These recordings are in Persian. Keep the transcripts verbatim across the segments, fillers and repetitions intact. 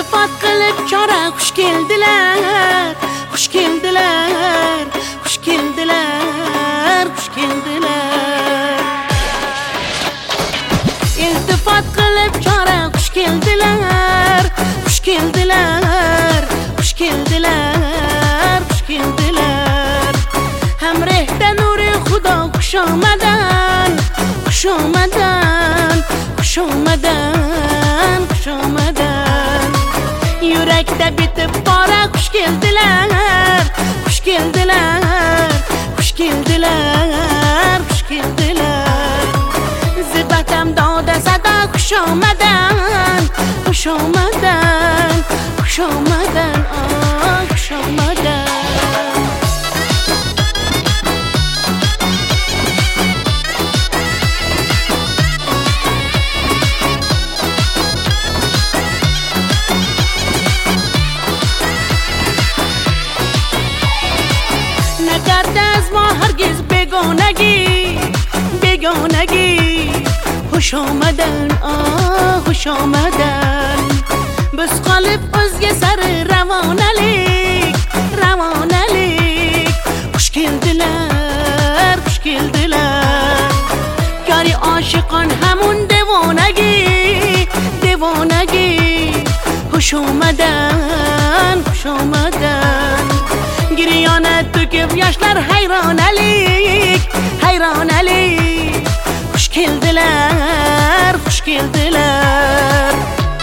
iltifot qilib chora xush keldilar, xush keldilar, xush keldilar, xush keldilar. İltifot qilib chora xush keldilar, xush keldilar, xush keldilar, xush keldilar. Hamrehda nuri Xudo xushomadan, xushomadan, xushomadan, xushomadan. Yurakda bitib bora xush keldilar, xush keldilar, xush keldilar, xush keldilar. Zibatam doda sada xushomadan, xushomadan, xushomadan, ah xushomadan. نکرده از ما هرگز بیگانگی، بیگانگی. خوش آمدن، آه خوش آمدن. بس قلب özge sarı ravanalik، ravanalik. Hoş geldiler, hoş geldiler. Kari aşıkan همون دیوانگی، دیوانگی. خوش آمدن، خوش آمدن. Giriyana döküp yaşlar hayranalik, hayranalik. Hoş geldiler, hoş geldiler.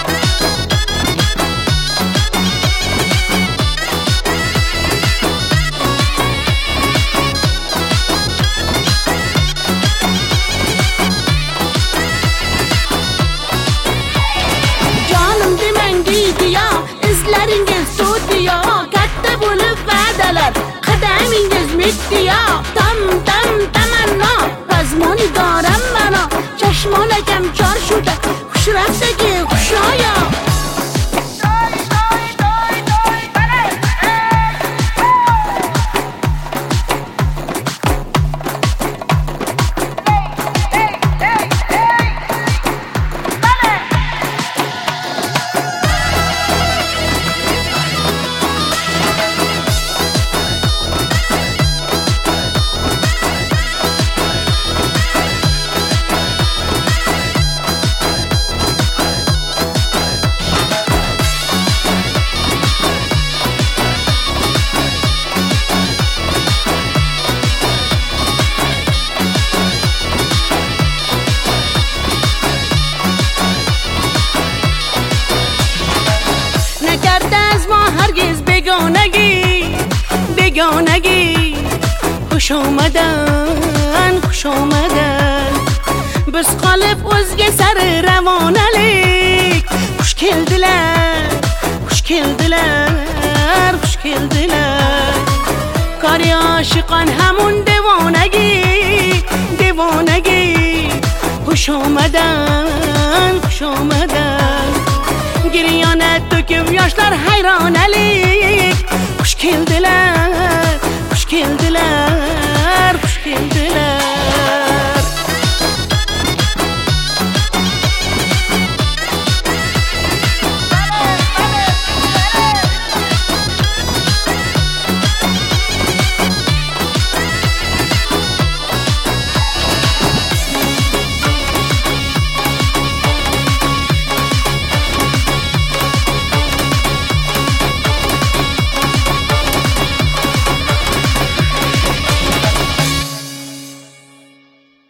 Canım demen gidiyor, izleringiz tutuyor. Katta bulup va'dalar, qadamingiz mittiyo. Tam tam tamanno, razmoni doram mano. Chashmonakam chorshuda, xushrabdagi xushoyo. بیگانگی، بیگانگی. خوش آمدن، خوش آمدن. بس قلب özge sarı ravanalik. Hoş geldiler, hoş geldiler, hoş geldiler. Kari aşıkan همون دیوانگی، دیوانگی. خوش آمدن، خوش آمدن. Giriyana döküp yaşlar hayranalik. Hoş geldiler, hoş geldiler, hoş geldiler.